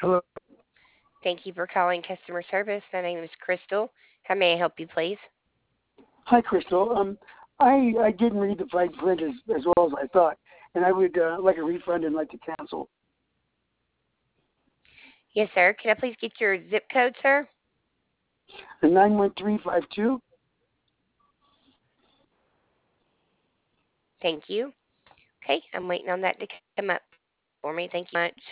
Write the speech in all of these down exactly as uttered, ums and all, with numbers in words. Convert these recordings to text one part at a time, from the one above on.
Hello. Thank you for calling customer service. My name is Crystal. How may I help you, please? Hi, Crystal. Um, I I didn't read the fine print as, as well as I thought, and I would uh, like a refund and like to cancel. Yes, sir. Can I please get your zip code, sir? The nine one three five two. Thank you. Okay, I'm waiting on that to come up for me. Thank you much.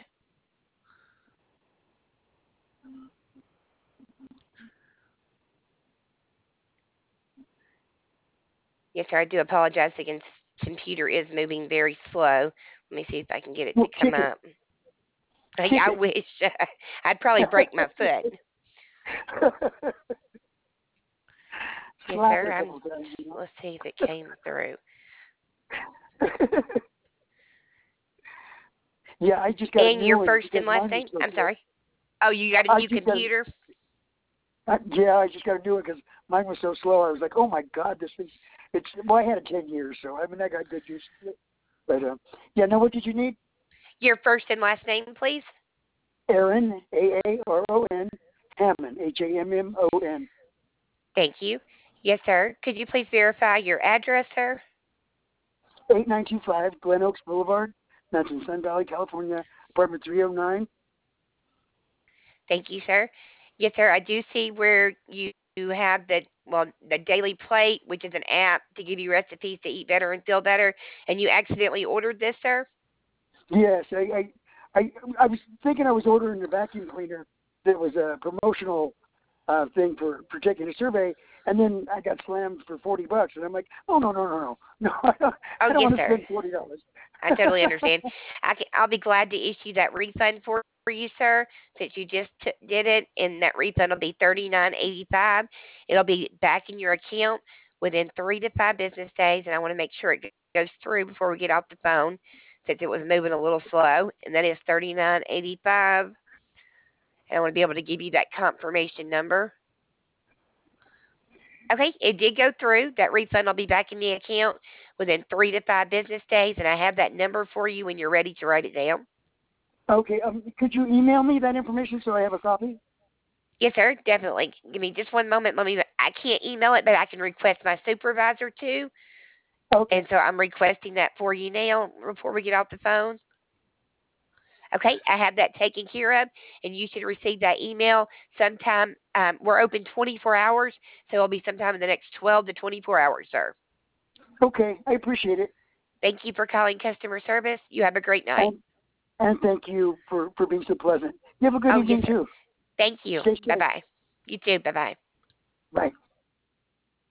Yes, sir. I do apologize. The computer is moving very slow. Let me see if I can get it Well, to come kick it, up. kick I it. wish. I'd probably break my foot. Yes, Slap it sir. a I'm. couple times. You know? Let's see if it came through. Yeah, I just got a And new your one first because and last mine was name? so I'm slow. sorry. Oh, you got a I new just got. computer? Uh, yeah, I just got to do it because mine was so slow. I was like, oh my god, this thing. It's well, I had it ten years, so I mean, I got good use of it. But uh, yeah, no, what did you need? Your first and last name, please. Aaron, A A R O N, Hammond, H A M M O N. Thank you. Yes, sir. Could you please verify your address, sir? eight nine two five Glen Oaks Boulevard, that's in Sun Valley, California, apartment three oh nine. Thank you, sir. Yes, sir. I do see where you you have the well the Daily Plate, which is an app to give you recipes to eat better and feel better, and you accidentally ordered this, sir. Yes, I, I, I, I was thinking I was ordering a vacuum cleaner that was a promotional uh, thing for, for taking a survey, and then I got slammed for forty bucks, and I'm like, oh, no, no, no, no, no, I don't, Oh, I don't yes, want to sir. spend forty dollars. I totally understand. I can, I'll be glad to issue that refund for you, sir, since you just t- did it, and that refund will be thirty nine eighty five. It'll be back in your account within three to five business days, and I want to make sure it goes through before we get off the phone, since it was moving a little slow, and that is thirty nine eighty five. And I want to be able to give you that confirmation number. Okay, it did go through. That refund will be back in the account within three to five business days, and I have that number for you when you're ready to write it down. Okay, um, could you email me that information so I have a copy? Yes, sir, definitely. Give me just one moment. Let me. I can't email it, but I can request my supervisor to, Okay, and so I'm requesting that for you now before we get off the phone. Okay, I have that taken care of, and you should receive that email sometime. Um, we're open twenty-four hours, so it'll be sometime in the next twelve to twenty-four hours, sir. okay, I appreciate it, Thank you for calling customer service. You have a great night. and and thank you for, for being so pleasant. You have a good Oh, yes, evening, sir. too. Thank you. Stay Bye safe. bye. You too. Bye bye. Bye.